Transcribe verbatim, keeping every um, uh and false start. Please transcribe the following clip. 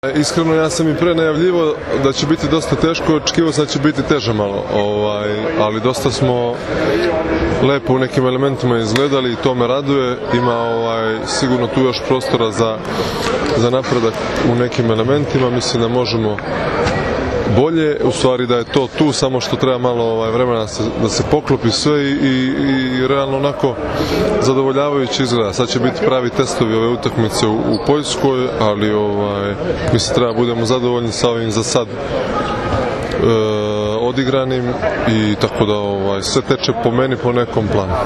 Iskreno, ja sam i pre najavljivo da će biti dosta teško, očekivao sam da će biti teže malo, ovaj, ali dosta smo lepo u nekim elementima izgledali i to me raduje. Ima ovaj, sigurno tu još prostora za, za napredak u nekim elementima, mislim da možemo bolje, u stvari da je to tu, samo što treba malo ovaj, vremena da se, da se poklopi sve i, i, i realno onako zadovoljavajuće izgleda. Sad će biti pravi testovi ove utakmice u, u Poljskoj, ali ovaj, mislim treba budemo zadovoljni sa ovim za sad e, odigranim i tako da ovaj, sve teče po meni po nekom planu.